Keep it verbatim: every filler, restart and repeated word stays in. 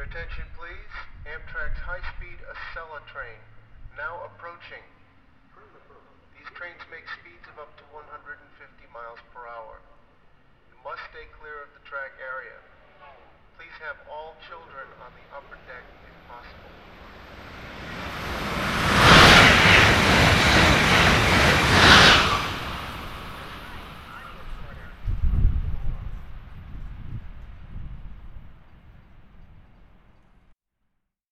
Attention please. Amtrak's high-speed Acela train now approaching. These trains